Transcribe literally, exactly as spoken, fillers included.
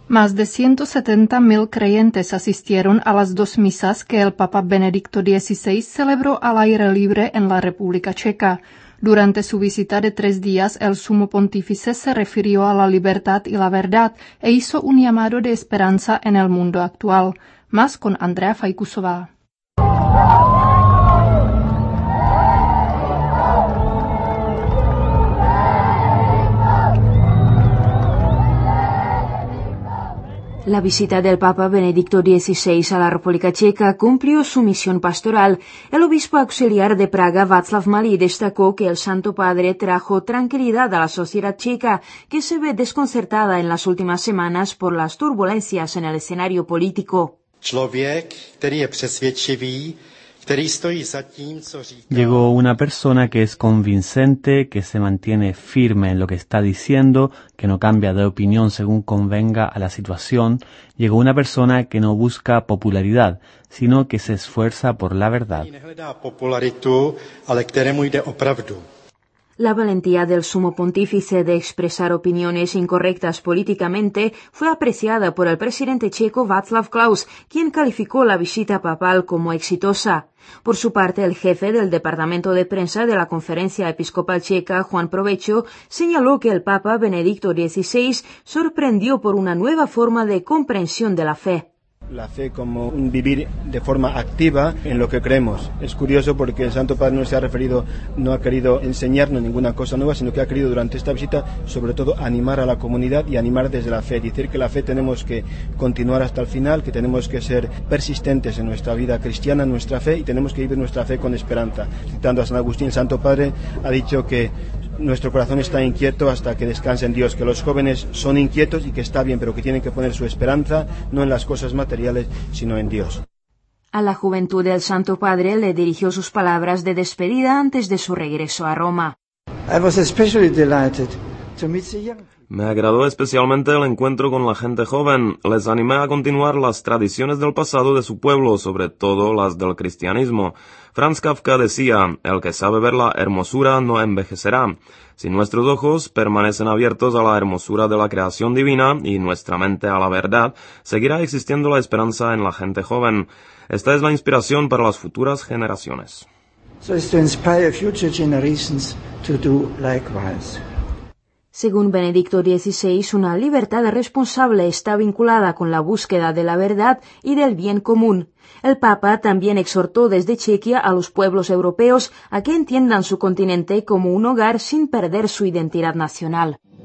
Más de ciento setenta mil creyentes asistieron a las dos misas que el Papa Benedicto dieciséis celebró al aire libre en la República Checa. Durante su visita de tres días, el sumo pontífice se refirió a la libertad y la verdad e hizo un llamado de esperanza en el mundo actual. Más con Andrea Fajkusová. La visita del Papa Benedicto dieciséis a la República Checa cumplió su misión pastoral. El obispo auxiliar de Praga, Václav Malý, destacó que el Santo Padre trajo tranquilidad a la sociedad checa, que se ve desconcertada en las últimas semanas por las turbulencias en el escenario político. Llegó una persona que es convincente, que se mantiene firme en lo que está diciendo, que no cambia de opinión según convenga a la situación. Llegó una persona que no busca popularidad, sino que se esfuerza por la verdad. La valentía del sumo pontífice de expresar opiniones incorrectas políticamente fue apreciada por el presidente checo Václav Klaus, quien calificó la visita papal como exitosa. Por su parte, el jefe del departamento de prensa de la Conferencia Episcopal Checa, Juan Provecho, señaló que el Papa Benedicto dieciséis sorprendió por una nueva forma de comprensión de la fe. La fe como un vivir de forma activa en lo que creemos. Es curioso porque el Santo Padre no se ha referido, no ha querido enseñarnos ninguna cosa nueva, sino que ha querido durante esta visita sobre todo animar a la comunidad y animar desde la fe. Decir que la fe tenemos que continuar hasta el final, que tenemos que ser persistentes en nuestra vida cristiana, en nuestra fe, y tenemos que vivir nuestra fe con esperanza. Citando a San Agustín, el Santo Padre ha dicho que nuestro corazón está inquieto hasta que descanse en Dios, que los jóvenes son inquietos y que está bien, pero que tienen que poner su esperanza no en las cosas materiales, sino en Dios. A la juventud del Santo Padre le dirigió sus palabras de despedida antes de su regreso a Roma. I was especially delighted to meet the young. Me agradó especialmente el encuentro con la gente joven. Les animé a continuar las tradiciones del pasado de su pueblo, sobre todo las del cristianismo. Franz Kafka decía, el que sabe ver la hermosura no envejecerá. Si nuestros ojos permanecen abiertos a la hermosura de la creación divina y nuestra mente a la verdad, seguirá existiendo la esperanza en la gente joven. Esta es la inspiración para las futuras generaciones. So as to inspire future generations to do likewise. Según Benedicto dieciséis, una libertad responsable está vinculada con la búsqueda de la verdad y del bien común. El Papa también exhortó desde Chequia a los pueblos europeos a que entiendan su continente como un hogar sin perder su identidad nacional.